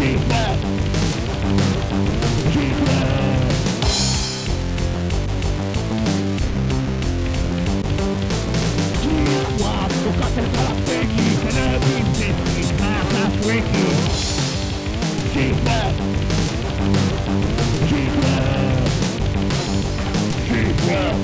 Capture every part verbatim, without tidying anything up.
Dziwne, dziwne. Łap, bohater galaktyki, telewizji wszystkich na zaszłyki. Dziwne, dziwne, dziwne.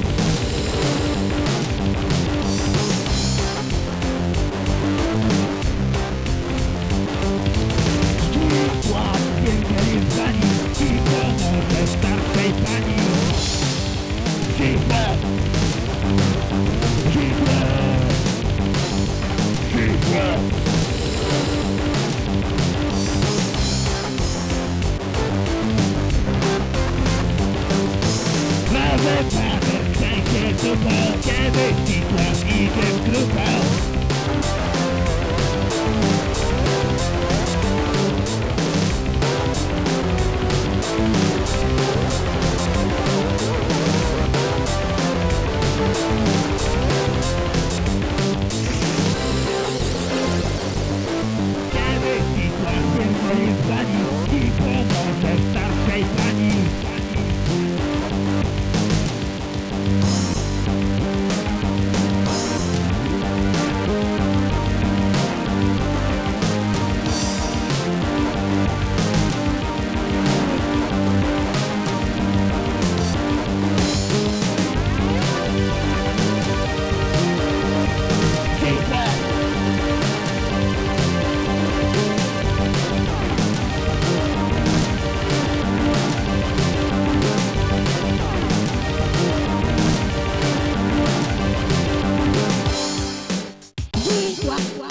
Dziwne, dziwne, dziwne. Lewy pater kręcie dupę, kiedy Hitler idzie w grupę. I pomoże starszej pani. What?